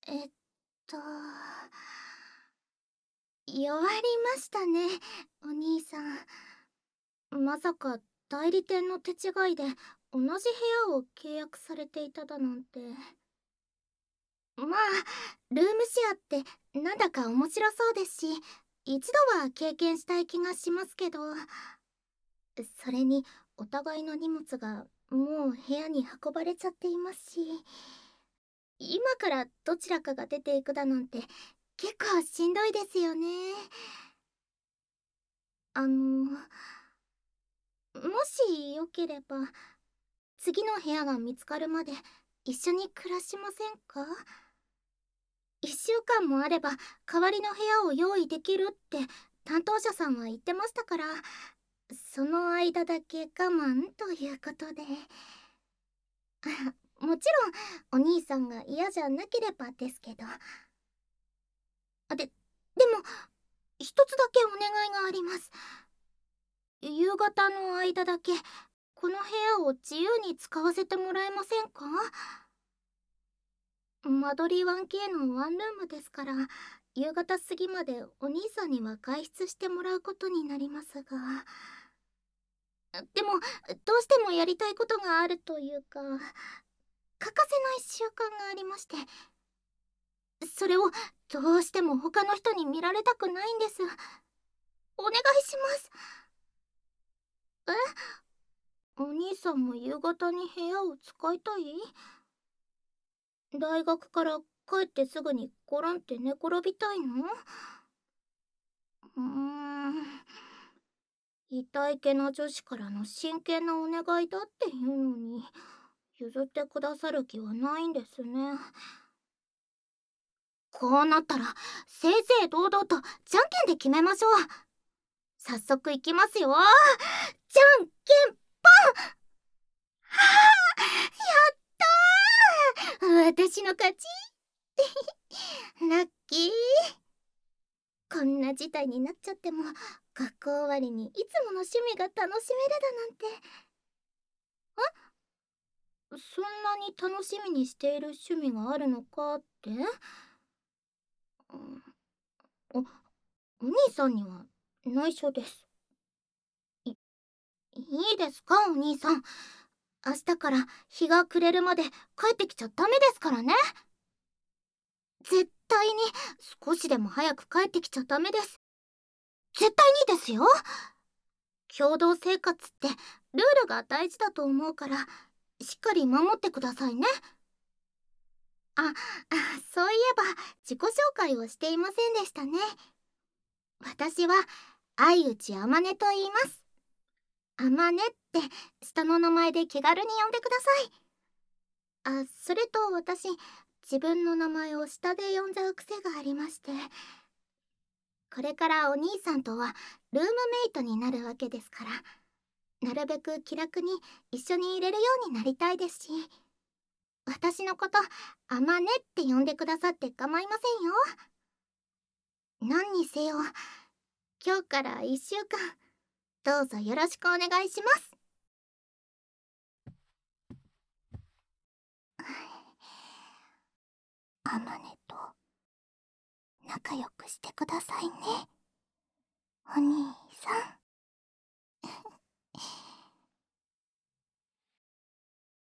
えっと、弱りましたね、お兄さん。まさか代理店の手違いで同じ部屋を契約されていただなんて。まあ、ルームシェアってなんだか面白そうですし、一度は経験したい気がしますけど、それにお互いの荷物がもう部屋に運ばれちゃっていますし、今からどちらかが出ていくだなんて結構しんどいですよね。もしよければ次の部屋が見つかるまで一緒に暮らしませんか？1週間もあれば代わりの部屋を用意できるって担当者さんは言ってましたから、その間だけ我慢ということで。もちろんお兄さんが嫌じゃなければですけど。でも一つだけお願いがあります。夕方の間だけこの部屋を自由に使わせてもらえませんか？間取り 1K のワンルームですから、夕方過ぎまでお兄さんには外出してもらうことになりますが。でもどうしてもやりたいことがあるというか、欠かせない習慣がありまして、それをどうしても他の人に見られたくないんです。お願いします。え、お兄さんも夕方に部屋を使いたい？大学から帰ってすぐにゴロンって寝転びたいの？うーん、痛いけな女子からの真剣なお願いだっていうのに譲ってくださる気はないんですね。こうなったら正々堂々とじゃんけんで決めましょう。早速いきますよ。じゃんけん。やったー、私の勝ち。ラッキー。こんな事態になっちゃっても学校終わりにいつもの趣味が楽しめるだなんて。そんなに楽しみにしている趣味があるのかって。うん、おお兄さんには内緒です。いいいですか、お兄さん。明日から日が暮れるまで帰ってきちゃダメですからね。絶対に少しでも早く帰ってきちゃダメです。絶対にですよ。共同生活ってルールが大事だと思うから、しっかり守ってくださいね。そういえば自己紹介をしていませんでしたね。私は相内あまねと言います。あまねって下の名前で気軽に呼んでください。それと私、自分の名前を下で呼んじゃう癖がありまして、これからお兄さんとはルームメイトになるわけですから、なるべく気楽に一緒にいれるようになりたいですし、私のことあまねって呼んでくださって構いませんよ。何にせよ、今日から1週間どうぞよろしくお願いします。あまねと仲良くしてくださいね、お兄さん。